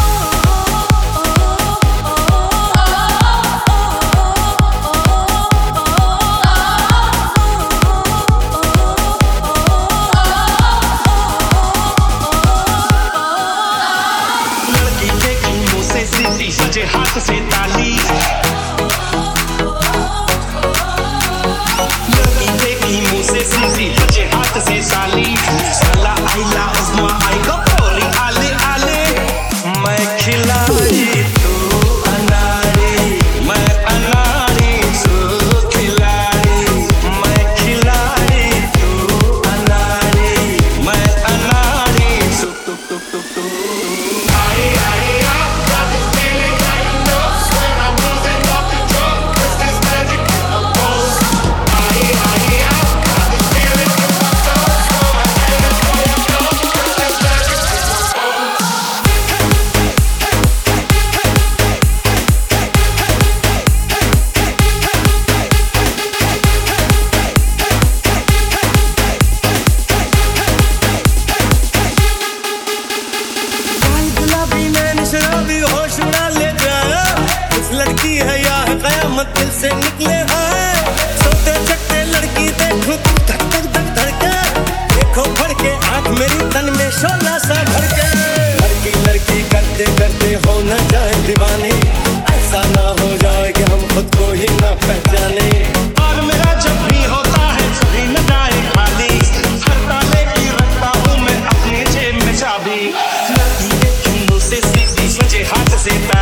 बजे हाथ से ताली, लड़की देखी मुंह से सीधी बजे हाथ से साली, साला आइला उस्मा आई गो बोली आले आले, मैं खिलाड़ी तू अनाड़ी, मैं अनाड़ी तू खिलाड़ी, मैं खिलाड़ी तू अनाड़ी, मैं अनाड़ी तू आई आई लड़की है या है कयामत दिल से निकले है, सोते चकते लड़की देखो धक धक धक धड़के, देखो भर के आंख मेरी तन में शोला सा भर के, लड़की लड़की करते करते हो न जाए दीवाने, ऐसा ना हो जाए कि हम खुद को ही ना पहचाने, और मेरा जब भी होता है सभी न जाए खाली, हर ताले की रखता हूँ मैं अपने जेब में चाबी, लड़की देखी मुँह से सीधी बजे हाथ से